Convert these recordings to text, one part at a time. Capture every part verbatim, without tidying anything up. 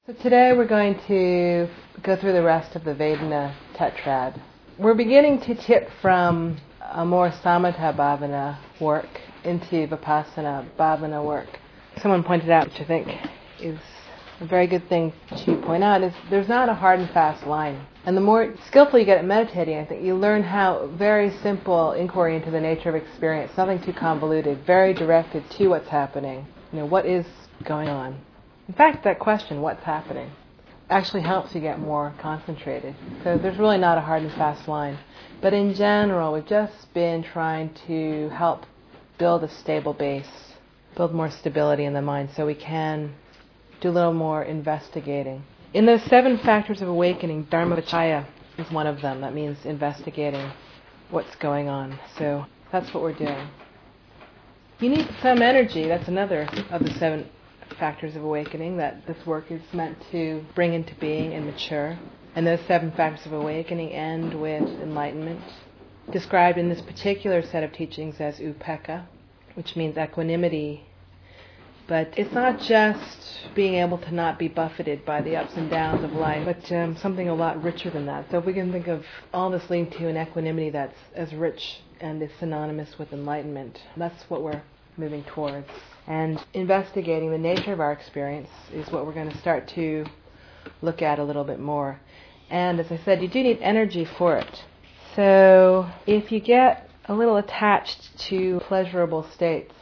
So today we're going to go through the rest of the Vedana tetrad. We're beginning to tip from a more samatha bhavana work into vipassana bhavana work. Someone pointed out, which I think is a very good thing to point out, is there's not a hard and fast line. And the more skillful you get at meditating, I think you learn how very simple inquiry into the nature of experience, nothing too convoluted, very directed to what's happening. You know, what is going on? In fact, that question, what's happening, actually helps you get more concentrated. So there's really not a hard and fast line. But in general, we've just been trying to help build a stable base, build more stability in the mind so we can do a little more investigating. In those seven factors of awakening, Dharmavicaya is one of them. That means investigating what's going on. So that's what we're doing. You need some energy. That's another of the seven factors of awakening that this work is meant to bring into being and mature. And those seven factors of awakening end with enlightenment, described in this particular set of teachings as upekkha, which means equanimity. But it's not just being able to not be buffeted by the ups and downs of life, but um, something a lot richer than that. So if we can think of all this leading to an equanimity that's as rich and is synonymous with enlightenment, that's what we're moving towards. And investigating the nature of our experience is what we're going to start to look at a little bit more. And as I said, you do need energy for it. So if you get a little attached to pleasurable states,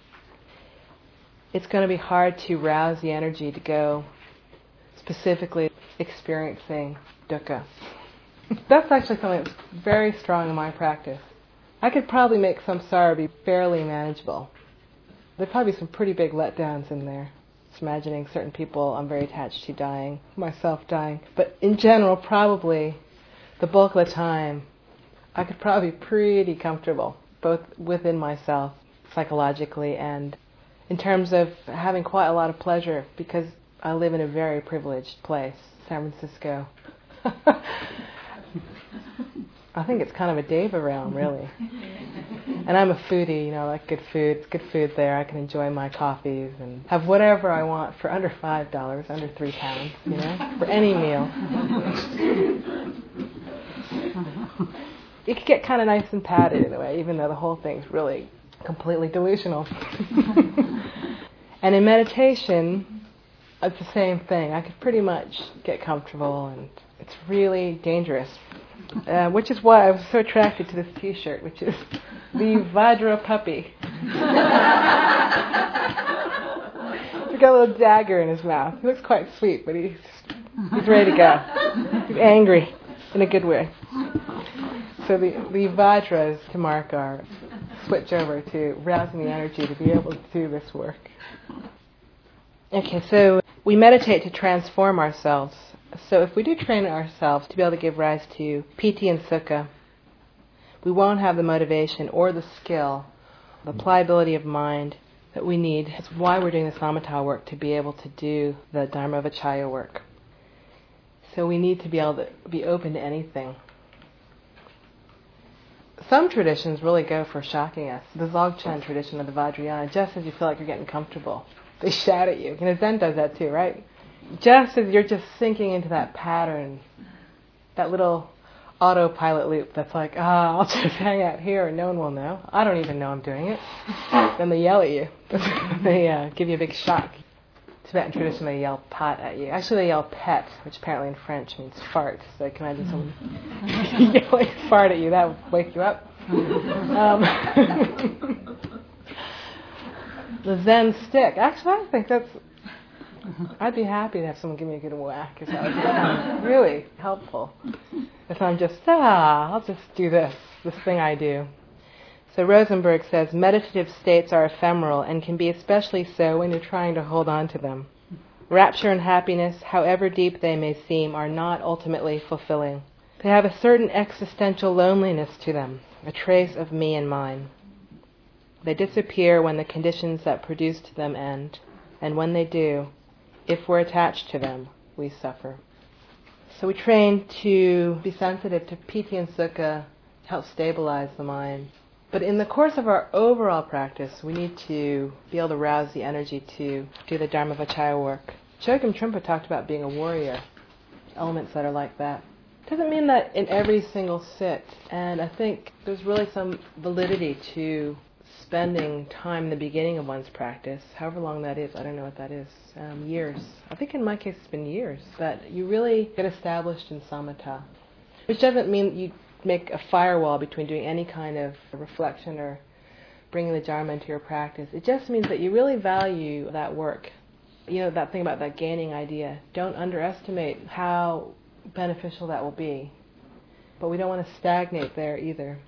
it's going to be hard to rouse the energy to go specifically experiencing dukkha. That's actually something that's very strong in my practice. I could probably make samsara be fairly manageable. There'd probably be some pretty big letdowns in there. Just imagining certain people I'm very attached to dying, myself dying. But in general, probably the bulk of the time, I could probably be pretty comfortable, both within myself, psychologically, and in terms of having quite a lot of pleasure, because I live in a very privileged place, San Francisco. I think it's kind of a deva realm, really. And I'm a foodie, you know, I like good food. It's good food there. I can enjoy my coffees and have whatever I want for under five dollars, under three pounds, you know, for any meal. It can get kind of nice and padded in a way, even though the whole thing's really completely delusional. And in meditation, it's the same thing. I could pretty much get comfortable, and it's really dangerous. Uh, which is why I was so attracted to this T-shirt, which is the Vajra puppy. He's got a little dagger in his mouth. He looks quite sweet, but he's he's ready to go. He's angry in a good way. So the the Vajras to mark our switch over to rousing the energy to be able to do this work. Okay, so we meditate to transform ourselves. So if we do train ourselves to be able to give rise to piti and sukha, we won't have the motivation or the skill, the pliability of mind that we need. That's why we're doing the samatha work, to be able to do the dharmavicaya work. So we need to be able to be open to anything. Some traditions really go for shocking us. The Dzogchen tradition of the Vajrayana, just as you feel like you're getting comfortable, they shout at you. You know, Zen does that too, right? Just as you're just sinking into that pattern, that little autopilot loop that's like, ah, I'll just hang out here and no one will know. I don't even know I'm doing it. Then they yell at you. They uh, give you a big shock. Tibetan tradition, they yell pat at you. Actually, they yell pet, which apparently in French means fart. So I can imagine someone yelling fart at you. That would wake you up. Um, the Zen stick. Actually, I think that's... I'd be happy to have someone give me a good whack, because that would be um, really helpful. If I'm just, ah, I'll just do this, this thing I do. So Rosenberg says, meditative states are ephemeral and can be especially so when you're trying to hold on to them. Rapture and happiness, however deep they may seem, are not ultimately fulfilling. They have a certain existential loneliness to them, a trace of me and mine. They disappear when the conditions that produced them end, and when they do, if we're attached to them, we suffer. So we train to be sensitive to piti and sukha to help stabilize the mind. But in the course of our overall practice, we need to be able to rouse the energy to do the dharmavicaya work. Chogyam Trungpa talked about being a warrior, elements that are like that. Doesn't mean that in every single sit, and I think there's really some validity to spending time in the beginning of one's practice, however long that is, I don't know what that is, um, years. I think in my case it's been years, that you really get established in samatha, which doesn't mean you make a firewall between doing any kind of reflection or bringing the Dharma into your practice. It just means that you really value that work. You know, that thing about that gaining idea. Don't underestimate how beneficial that will be. But we don't want to stagnate there either.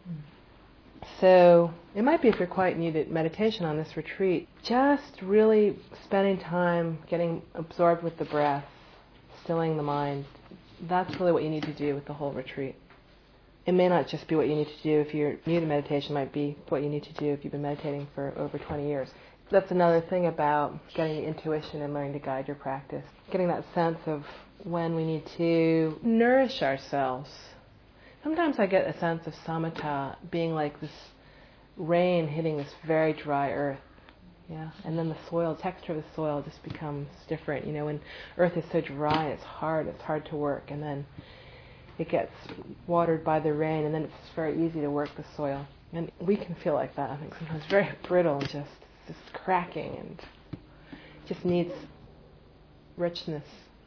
So it might be, if you're quite new to meditation on this retreat, just really spending time getting absorbed with the breath, stilling the mind. That's really what you need to do with the whole retreat. It may not just be what you need to do if you're new to meditation, it might be what you need to do if you've been meditating for over twenty years. That's another thing about getting the intuition and learning to guide your practice. Getting that sense of when we need to nourish ourselves. Sometimes I get a sense of samatha being like this rain hitting this very dry earth. Yeah, and then the soil, texture of the soil just becomes different. You know, when earth is so dry, it's hard, it's hard to work, and then it gets watered by the rain, and then it's very easy to work the soil. And we can feel like that, I think, sometimes very brittle and just, just cracking, and just needs richness.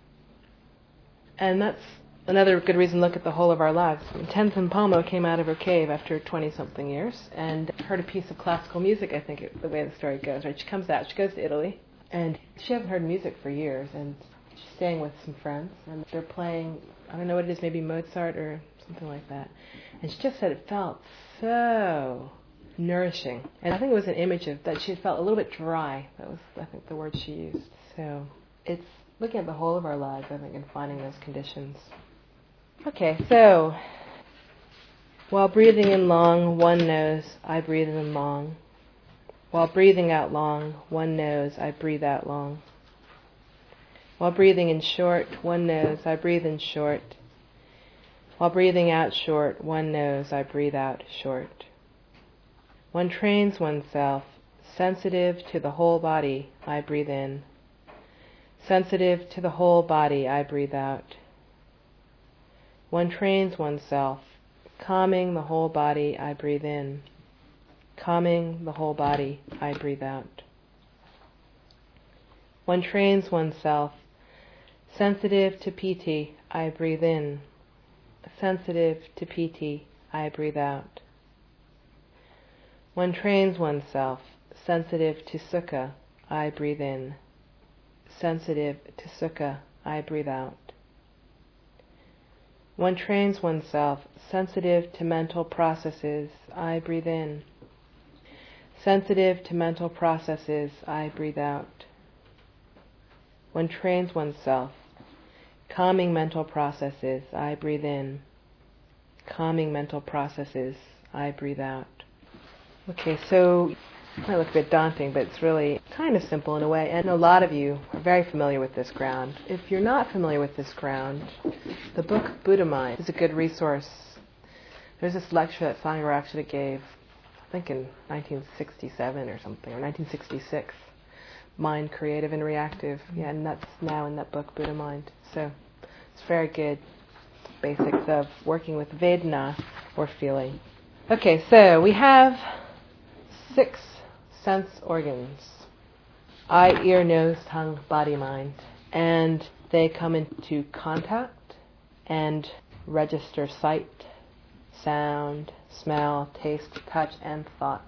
And that's another good reason to look at the whole of our lives. Tenzin Palmo came out of her cave after twenty-something years and heard a piece of classical music, I think, it, the way the story goes. Right? She comes out, she goes to Italy, and she hasn't heard music for years, and she's staying with some friends, and they're playing, I don't know what it is, maybe Mozart or something like that. And she just said it felt so nourishing. And I think it was an image of that she had felt a little bit dry. That was, I think, the word she used. So it's looking at the whole of our lives, I think, and finding those conditions. Okay, so while breathing in long, one knows I breathe in long. While breathing out long, one knows I breathe out long. While breathing in short, one knows I breathe in short. While breathing out short, one knows I breathe out short. One trains oneself, sensitive to the whole body, I breathe in. Sensitive to the whole body, I breathe out. One trains oneself, calming the whole body, I breathe in. Calming the whole body, I breathe out. One trains oneself, sensitive to piti, I breathe in. Sensitive to piti, I breathe out. One trains oneself, sensitive to sukha, I breathe in. Sensitive to sukha, I breathe out. One trains oneself, sensitive to mental processes, I breathe in. Sensitive to mental processes, I breathe out. One trains oneself, calming mental processes, I breathe in. Calming mental processes, I breathe out. Okay, so it might look a bit daunting, but it's really kind of simple in a way, and a lot of you are very familiar with this ground. If you're not familiar with this ground, the book Buddha Mind is a good resource. There's this lecture that Sangha Rakshita gave, I think in nineteen sixty-seven or something, or nineteen sixty-six, Mind, Creative and Reactive, yeah, and that's now in that book, Buddha Mind. So it's very good basics of working with Vedana, or feeling. Okay, so we have six sense organs: eye, ear, nose, tongue, body, mind. And they come into contact and register sight, sound, smell, taste, touch, and thoughts.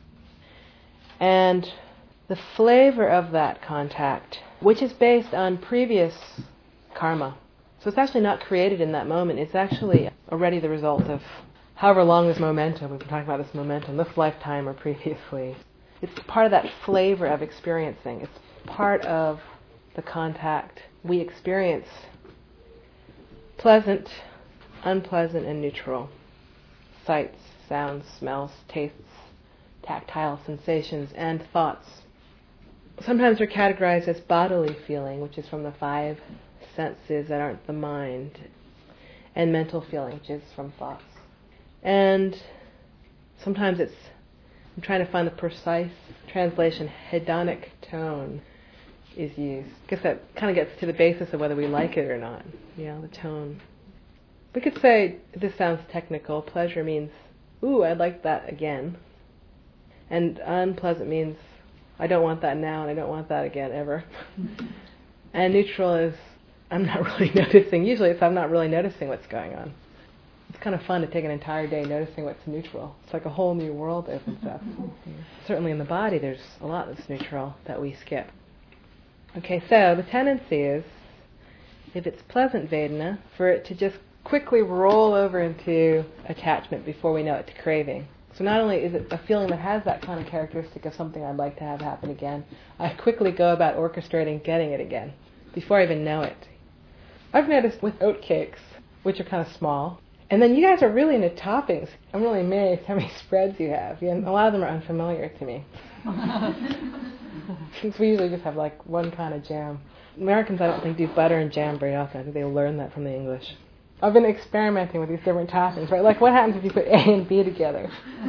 And the flavor of that contact, which is based on previous karma, so it's actually not created in that moment, it's actually already the result of however long this momentum, we've been talking about this momentum, this lifetime or previously. It's part of that flavor of experiencing. It's part of the contact. We experience pleasant, unpleasant, and neutral sights, sounds, smells, tastes, tactile sensations, and thoughts. Sometimes they're categorized as bodily feeling, which is from the five senses that aren't the mind, and mental feeling, which is from thoughts. And sometimes it's, I'm trying to find the precise translation, hedonic tone. is used. I guess that kind of gets to the basis of whether we like it or not, you know, the tone. We could say, this sounds technical, pleasure means, ooh, I'd like that again. And unpleasant means, I don't want that now and I don't want that again ever. And neutral is, I'm not really noticing. Usually it's I'm not really noticing what's going on. It's kind of fun to take an entire day noticing what's neutral. It's like a whole new world opens up. Certainly in the body there's a lot that's neutral that we skip. Okay, so the tendency is, if it's pleasant Vedana, for it to just quickly roll over into attachment before we know it, to craving. So not only is it a feeling that has that kind of characteristic of something I'd like to have happen again, I quickly go about orchestrating getting it again before I even know it. I've noticed with oatcakes, which are kind of small, and then you guys are really into toppings. I'm really amazed how many spreads you have. And a lot of them are unfamiliar to me. Since we usually just have like one kind of jam. Americans, I don't think, do butter and jam very often. I think they learn that from the English. I've been experimenting with these different toppings, right? Like, what happens if you put A and B together?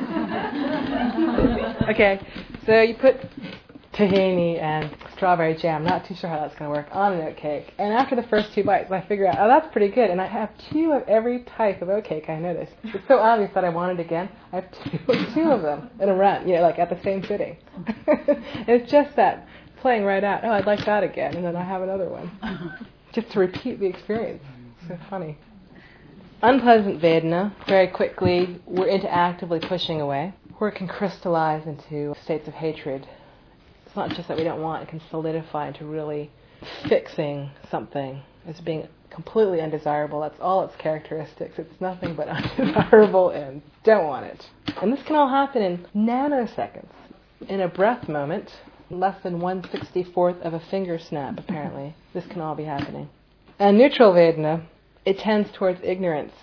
Okay, so you put tahini and strawberry jam. Not too sure how that's going to work on an oatcake. And after the first two bites, I figure out, oh, that's pretty good. And I have two of every type of oatcake, I noticed. It's so obvious that I want it again. I have two, two of them in a run, you know, like at the same sitting. It's just that playing right out, oh, I'd like that again. And then I have another one. Just to repeat the experience. So funny. Unpleasant Vedana, very quickly, we're into actively pushing away, where it can crystallize into states of hatred. It's not just that we don't want, it can solidify into really fixing something as being completely undesirable. That's all its characteristics. It's nothing but undesirable and don't want it. And this can all happen in nanoseconds. In a breath moment, less than one sixty-fourth of a finger snap, apparently. This can all be happening. And neutral Vedana, it tends towards ignorance.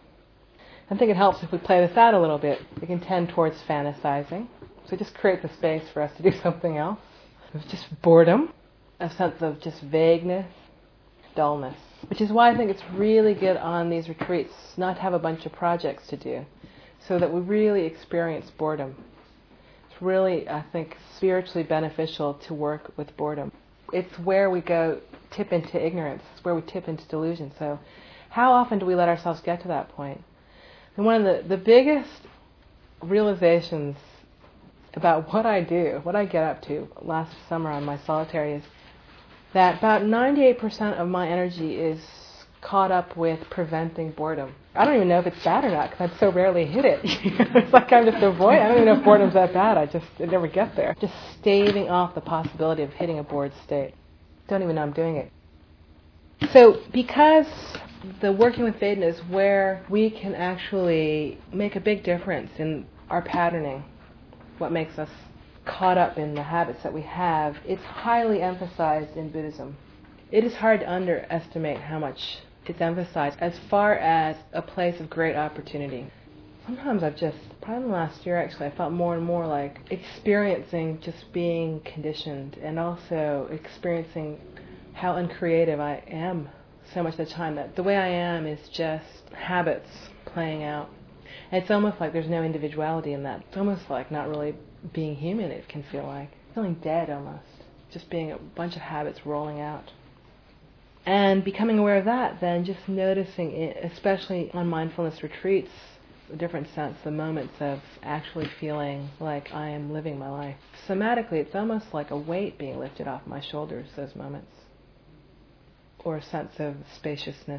I think it helps if we play this out a little bit. It can tend towards fantasizing. So it just creates a space for us to do something else. It's just boredom, a sense of just vagueness, dullness. Which is why I think it's really good on these retreats not to have a bunch of projects to do, so that we really experience boredom. It's really, I think, spiritually beneficial to work with boredom. It's where we go tip into ignorance. It's where we tip into delusion. So how often do we let ourselves get to that point? And one of the, the biggest realizations about what I do, what I get up to last summer on my solitary, is that about ninety-eight percent of my energy is caught up with preventing boredom. I don't even know if it's bad or not, because I so rarely hit it. It's like I'm just avoiding. I don't even know if boredom's that bad. I just I never get there. Just staving off the possibility of hitting a bored state. Don't even know I'm doing it. So because the working with Vedana is where we can actually make a big difference in our patterning, what makes us caught up in the habits that we have, it's highly emphasized in Buddhism. It is hard to underestimate how much it's emphasized as far as a place of great opportunity. Sometimes I've just, probably in the last year actually, I felt more and more like experiencing just being conditioned, and also experiencing how uncreative I am so much of the time, that the way I am is just habits playing out. And it's almost like there's no individuality in that. It's almost like not really being human, it can feel like. Feeling dead almost. Just being a bunch of habits rolling out. And becoming aware of that, then just noticing it, especially on mindfulness retreats, a different sense, the moments of actually feeling like I am living my life. Somatically, it's almost like a weight being lifted off my shoulders, those moments. Or a sense of spaciousness.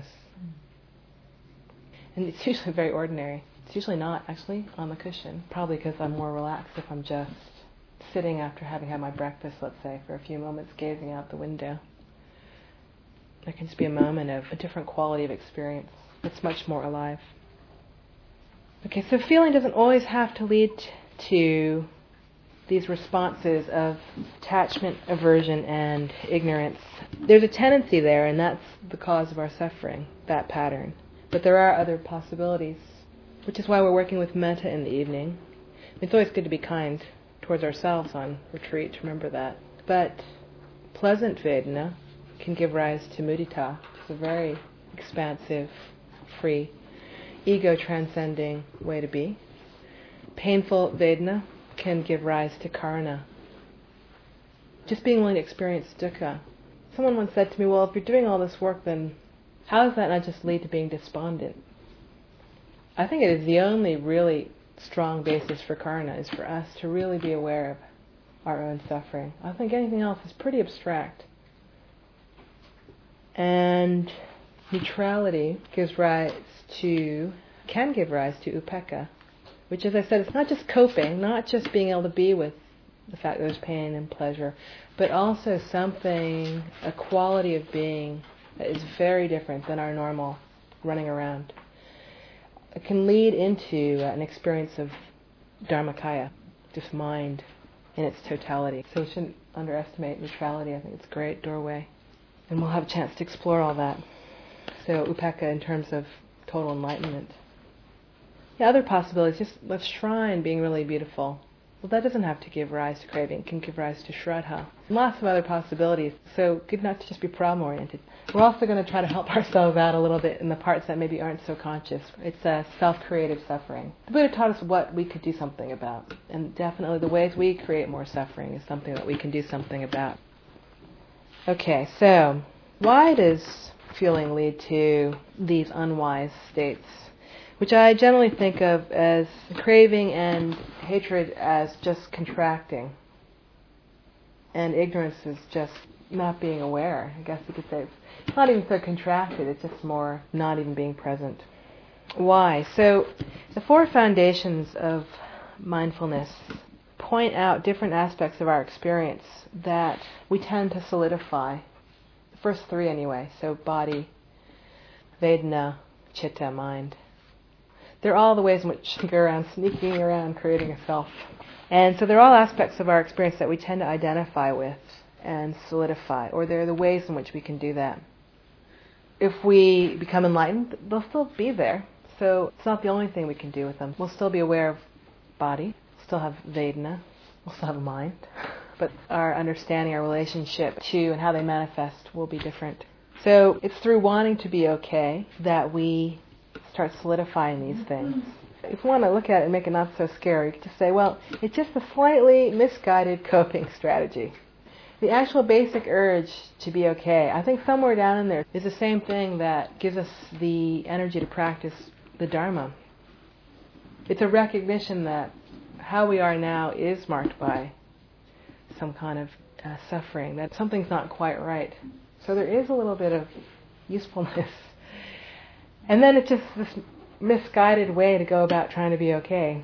And it's usually very ordinary. It's usually not, actually, on the cushion. Probably because I'm more relaxed if I'm just sitting after having had my breakfast, let's say, for a few moments, gazing out the window. There can just be a moment of a different quality of experience. It's much more alive. Okay, so feeling doesn't always have to lead to these responses of attachment, aversion, and ignorance. There's a tendency there, and that's the cause of our suffering, that pattern. But there are other possibilities, which is why we're working with metta in the evening. It's always good to be kind towards ourselves on retreat, remember that. But pleasant Vedana can give rise to mudita, which is a very expansive, free, ego-transcending way to be. Painful Vedana can give rise to karuna, just being willing to experience dukkha. Someone once said to me, well, if you're doing all this work, then how does that not just lead to being despondent? I think it is the only really strong basis for karuna, is for us to really be aware of our own suffering. I think anything else is pretty abstract. And neutrality gives rise to, can give rise to upekkha, which, as I said, it's not just coping, not just being able to be with the fact that there's pain and pleasure, but also something, a quality of being that is very different than our normal running around. It can lead into an experience of dharmakaya, just mind in its totality. So we shouldn't underestimate neutrality. I think it's a great doorway. And we'll have a chance to explore all that. So upekkha in terms of total enlightenment. The other possibilities, just the shrine being really beautiful. Well, that doesn't have to give rise to craving. It can give rise to shraddha. Lots of other possibilities. So good not to just be problem-oriented. We're also going to try to help ourselves out a little bit in the parts that maybe aren't so conscious. It's a self-creative suffering. The Buddha taught us what we could do something about. And definitely the ways we create more suffering is something that we can do something about. Okay, so why does feeling lead to these unwise states, which I generally think of as craving and hatred as just contracting, and ignorance is just not being aware. I guess you could say it's not even so contracted, it's just more not even being present. Why? So the four foundations of mindfulness point out different aspects of our experience that we tend to solidify. The first three anyway, so body, Vedana, Chitta, mind. They're all the ways in which we go around sneaking around creating a self. And so they're all aspects of our experience that we tend to identify with and solidify, or they're the ways in which we can do that. If we become enlightened, they'll still be there. So it's not the only thing we can do with them. We'll still be aware of body, still have Vedana, we'll still have a mind, but our understanding, our relationship to and how they manifest will be different. So it's through wanting to be okay that we start solidifying these things. If we want to look at it and make it not so scary, you could just say, well, it's just a slightly misguided coping strategy. The actual basic urge to be okay, I think somewhere down in there is the same thing that gives us the energy to practice the Dharma. It's a recognition that how we are now is marked by some kind of uh, suffering, that something's not quite right. So there is a little bit of usefulness. And then it's just this misguided way to go about trying to be okay.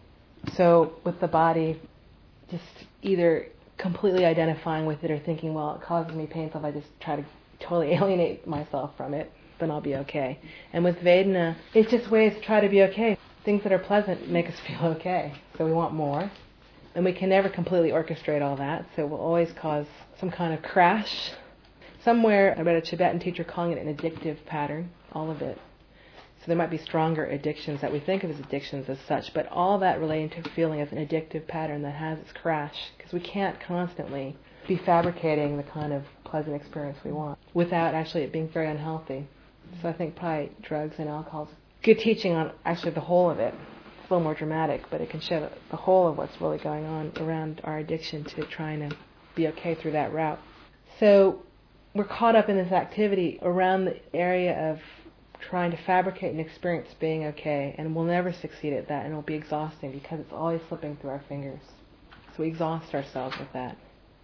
So with the body, just either completely identifying with it or thinking, well, it causes me pain, so if I just try to totally alienate myself from it, then I'll be okay. And with Vedana, it's just ways to try to be okay. Things that are pleasant make us feel okay. So we want more. And we can never completely orchestrate all that, so it will always cause some kind of crash. Somewhere I read a Tibetan teacher calling it an addictive pattern, all of it. So there might be stronger addictions that we think of as addictions as such, but all that relating to feeling as an addictive pattern that has its crash, because we can't constantly be fabricating the kind of pleasant experience we want without actually it being very unhealthy. So I think probably drugs and alcohol is good teaching on actually the whole of it. It's a little more dramatic, but it can show the whole of what's really going on around our addiction to trying to be okay through that route. So we're caught up in this activity around the area of trying to fabricate an experience being okay, and we'll never succeed at that, and it'll be exhausting because it's always slipping through our fingers. So we exhaust ourselves with that.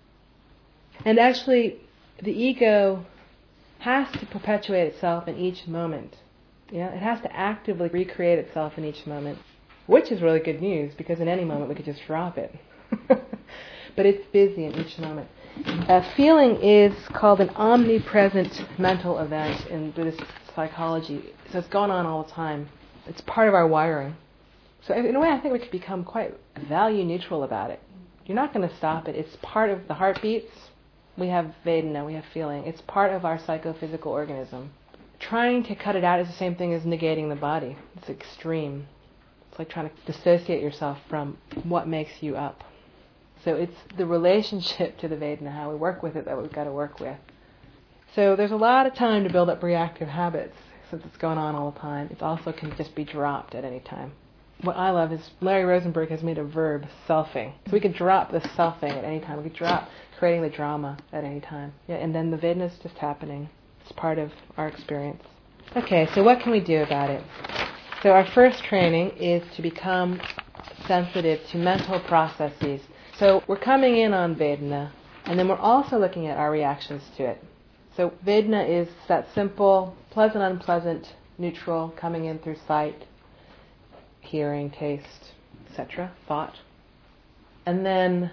And actually, the ego has to perpetuate itself in each moment. Yeah, it has to actively recreate itself in each moment, which is really good news because in any moment we could just drop it. But it's busy in each moment. Uh, feeling is called an omnipresent mental event in Buddhist psychology. So it's going on all the time. It's part of our wiring. So in a way I think we could become quite value neutral about it. You're not going to stop it. It's part of the heartbeats. We have Vedana, we have feeling. It's part of our psychophysical organism. Trying to cut it out is the same thing as negating the body. It's extreme. It's like trying to dissociate yourself from what makes you up. So it's the relationship to the Vedana, how we work with it, that we've got to work with. So there's a lot of time to build up reactive habits since it's going on all the time. It also can just be dropped at any time. what I love is Larry Rosenberg has made a verb, selfing. So we could drop the selfing at any time. We could drop creating the drama at any time. Yeah, and then the Vedana is just happening. It's part of our experience. Okay, so what can we do about it? So our first training is to become sensitive to mental processes. So we're coming in on Vedana, and then we're also looking at our reactions to it. So Vedana is that simple, pleasant, unpleasant, neutral, coming in through sight, hearing, taste, et cetera, thought. And then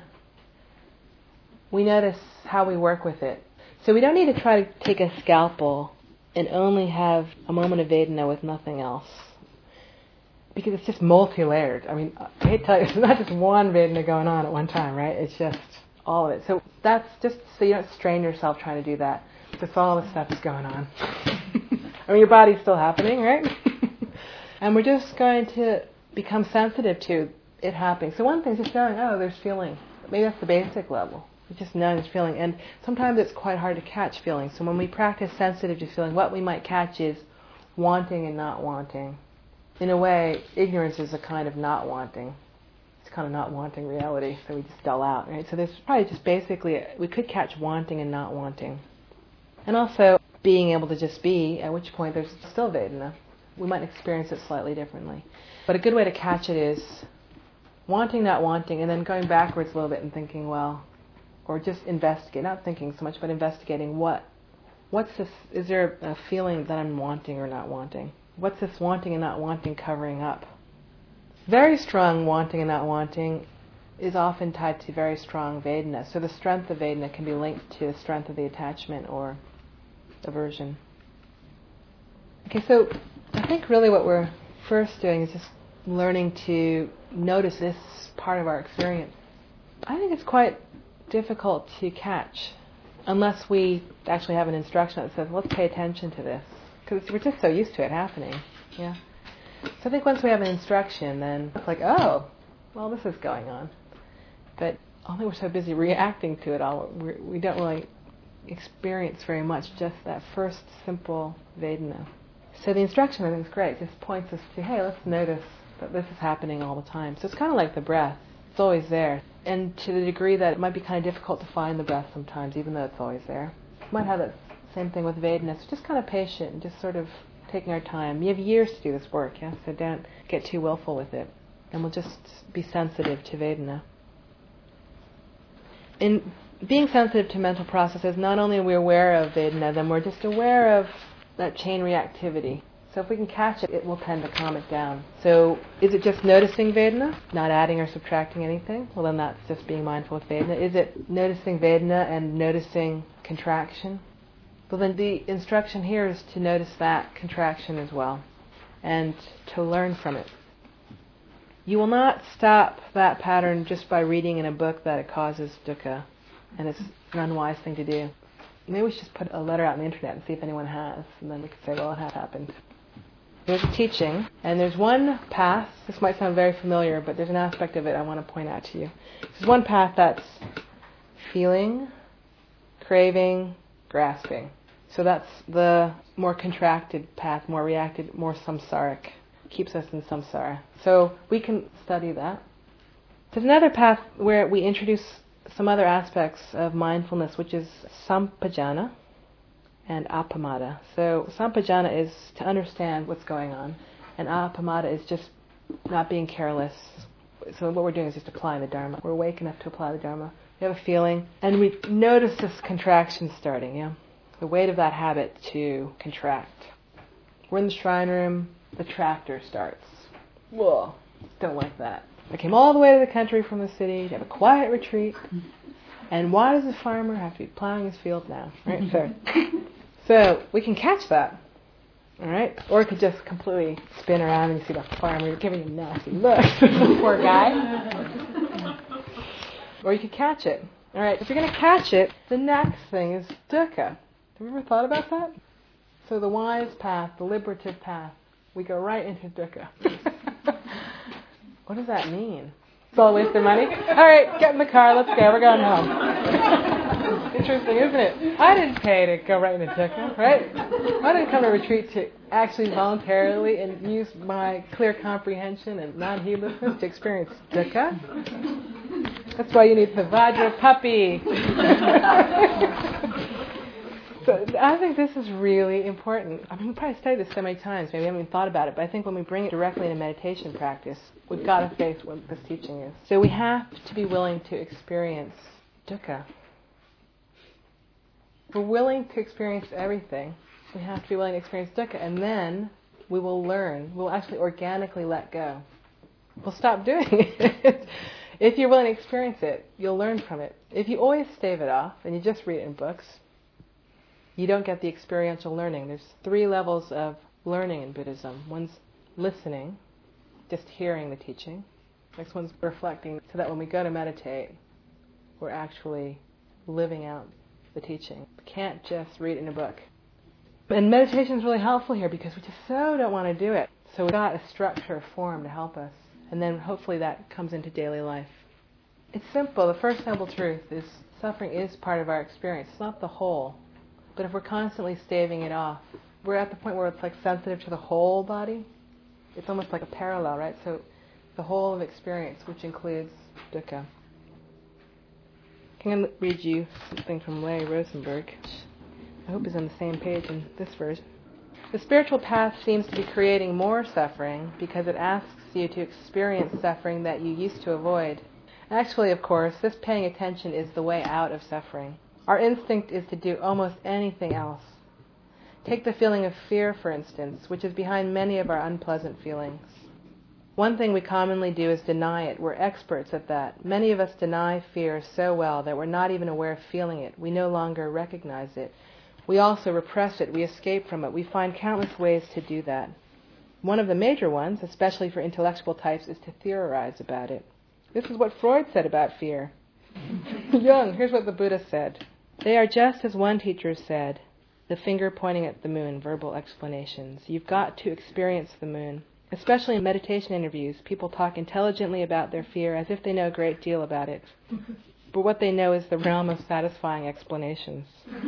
we notice how we work with it. So we don't need to try to take a scalpel and only have a moment of Vedana with nothing else, because it's just multi-layered. I mean, I hate to tell you, it's not just one Vedana going on at one time, right? It's just all of it. So that's just so you don't strain yourself trying to do that. Just all the stuff is going on. I mean, your body's still happening, right? And we're just going to become sensitive to it happening. So one thing is just knowing, oh, there's feeling. Maybe that's the basic level. It's just knowing there's feeling. And sometimes it's quite hard to catch feeling. So when we practice sensitive to feeling, what we might catch is wanting and not wanting. In a way, ignorance is a kind of not wanting. It's kind of not wanting reality, so we just dull out, right? So there's probably just basically, we could catch wanting and not wanting. And also being able to just be, at which point there's still Vedana. We might experience it slightly differently. But a good way to catch it is wanting, not wanting, and then going backwards a little bit and thinking, well, or just investigate, not thinking so much, but investigating what, what's this, is there a feeling that I'm wanting or not wanting? What's this wanting and not wanting covering up? Very strong wanting and not wanting is often tied to very strong Vedana. So the strength of Vedana can be linked to the strength of the attachment or aversion. Okay, so I think really what we're first doing is just learning to notice this part of our experience. I think it's quite difficult to catch unless we actually have an instruction that says, let's pay attention to this. Because we're just so used to it happening. Yeah. So I think once we have an instruction, then it's like, oh, well, this is going on. But I think we're so busy reacting to it all, we're, we don't really experience very much just that first simple Vedana. So the instruction, I think, is great. It just points us to, hey, let's notice that this is happening all the time. So it's kind of like the breath. It's always there. And to the degree that it might be kind of difficult to find the breath sometimes, even though it's always there. You might have that same thing with Vedana. So just kind of patient and just sort of taking our time. You have years to do this work, yeah? So don't get too willful with it. And we'll just be sensitive to Vedana. In being sensitive to mental processes, not only are we aware of Vedana, then we're just aware of that chain reactivity. So if we can catch it, it will tend to calm it down. So is it just noticing Vedana, not adding or subtracting anything? Well, then that's just being mindful with Vedana. Is it noticing Vedana and noticing contraction? Well, then the instruction here is to notice that contraction as well and to learn from it. You will not stop that pattern just by reading in a book that it causes dukkha, and it's an unwise thing to do. Maybe we should just put a letter out on the internet and see if anyone has, and then we could say, well, it has happened. There's a teaching, and there's one path. This might sound very familiar, but there's an aspect of it I want to point out to you. There's one path that's feeling, craving, grasping. So that's the more contracted path, more reacted, more samsaric. Keeps us in samsara. So we can study that. There's another path where we introduce some other aspects of mindfulness, which is sampajana and appamada. So sampajana is to understand what's going on, and appamada is just not being careless. So what we're doing is just applying the Dharma. We're awake enough to apply the Dharma. We have a feeling, and we notice this contraction starting, yeah? The weight of that habit to contract. We're in the shrine room, the tractor starts. Whoa, don't like that. I came all the way to the country from the city to have a quiet retreat. And why does the farmer have to be plowing his field now? Right? So, so we can catch that. All right? Or it could just completely spin around and you see the farmer giving you a nasty look. Poor guy. Or you could catch it. All right? If you're going to catch it, the next thing is dukkha. Have you ever thought about that? So the wise path, the liberative path, we go right into dukkha. What does that mean? It's all a waste of money? All right, get in the car, let's go, we're going home. Interesting, isn't it? I didn't pay to go right into dukkha, right? I didn't come to retreat to actually voluntarily and use my clear comprehension and non-heedlessness to experience dukkha. That's why you need the Vajra puppy. So I think this is really important. I mean, we probably studied this so many times, maybe we haven't even thought about it, but I think when we bring it directly into meditation practice, we've got to face what this teaching is. So we have to be willing to experience dukkha. If we're willing to experience everything, we have to be willing to experience dukkha, and then we will learn. We'll actually organically let go. We'll stop doing it. If you're willing to experience it, you'll learn from it. If you always stave it off and you just read it in books, you don't get the experiential learning. There's three levels of learning in Buddhism. One's listening, just hearing the teaching. Next one's reflecting, so that when we go to meditate, we're actually living out the teaching. We can't just read it in a book. And meditation is really helpful here because we just so don't want to do it. So we've got a structure, a form to help us. And then hopefully that comes into daily life. It's simple. The first noble truth is suffering is part of our experience. It's not the whole. But if we're constantly staving it off, we're at the point where it's like sensitive to the whole body. It's almost like a parallel, right? So the whole of experience, which includes dukkha. I'm going to read you something from Larry Rosenberg, which I hope is on the same page in this verse. The spiritual path seems to be creating more suffering because it asks you to experience suffering that you used to avoid. Actually, of course, this paying attention is the way out of suffering. Our instinct is to do almost anything else. Take the feeling of fear, for instance, which is behind many of our unpleasant feelings. One thing we commonly do is deny it. We're experts at that. Many of us deny fear so well that we're not even aware of feeling it. We no longer recognize it. We also repress it. We escape from it. We find countless ways to do that. One of the major ones, especially for intellectual types, is to theorize about it. This is what Freud said about fear. Jung, here's what the Buddha said. They are just as one teacher said, the finger pointing at the moon, verbal explanations. You've got to experience the moon. Especially in meditation interviews, people talk intelligently about their fear as if they know a great deal about it. But what they know is the realm of satisfying explanations.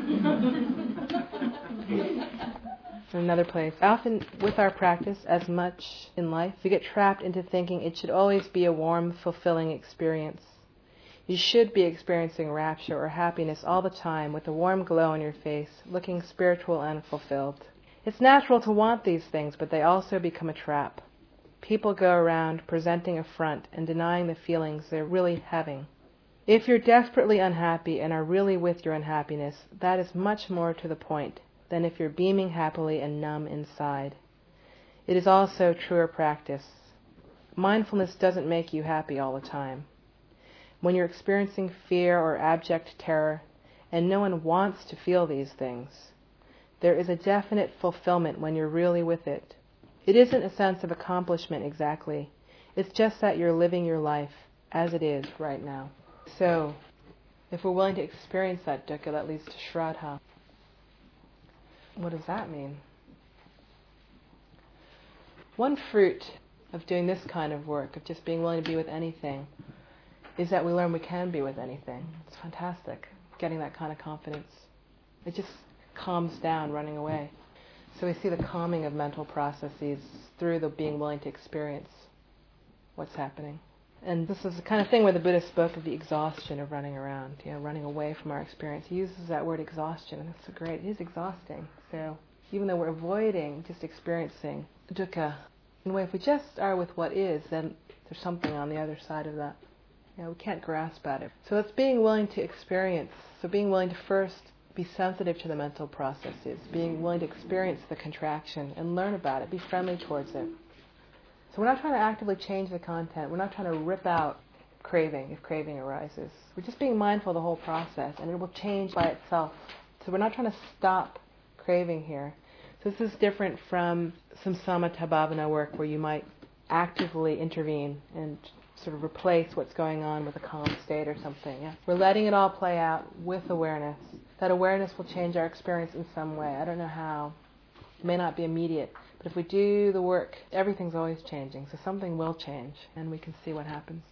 Another place. Often with our practice, as much in life, we get trapped into thinking it should always be a warm, fulfilling experience. You should be experiencing rapture or happiness all the time with a warm glow on your face, looking spiritual and fulfilled. It's natural to want these things, but they also become a trap. People go around presenting a front and denying the feelings they're really having. If you're desperately unhappy and are really with your unhappiness, that is much more to the point than if you're beaming happily and numb inside. It is also truer practice. Mindfulness doesn't make you happy all the time. When you're experiencing fear or abject terror, and no one wants to feel these things, there is a definite fulfillment when you're really with it. It isn't a sense of accomplishment exactly. It's just that you're living your life as it is right now. So, if we're willing to experience that dukkha, that leads to shraddha. What does that mean? One fruit of doing this kind of work, of just being willing to be with anything, is that we learn we can be with anything. It's fantastic, getting that kind of confidence. It just calms down running away. So we see the calming of mental processes through the being willing to experience what's happening. And this is the kind of thing where the Buddha spoke of the exhaustion of running around, you know, running away from our experience. He uses that word exhaustion, and it's so great. It is exhausting. So even though we're avoiding just experiencing dukkha, in a way, if we just are with what is, then there's something on the other side of that. You know, we can't grasp at it. So it's being willing to experience. So being willing to first be sensitive to the mental processes, being willing to experience the contraction and learn about it, be friendly towards it. So we're not trying to actively change the content. We're not trying to rip out craving if craving arises. We're just being mindful of the whole process, and it will change by itself. So we're not trying to stop craving here. So this is different from some samatha bhavana work where you might actively intervene and sort of replace what's going on with a calm state or something. Yeah? We're letting it all play out with awareness. That awareness will change our experience in some way. I don't know how. It may not be immediate. But if we do the work, everything's always changing. So something will change, and we can see what happens.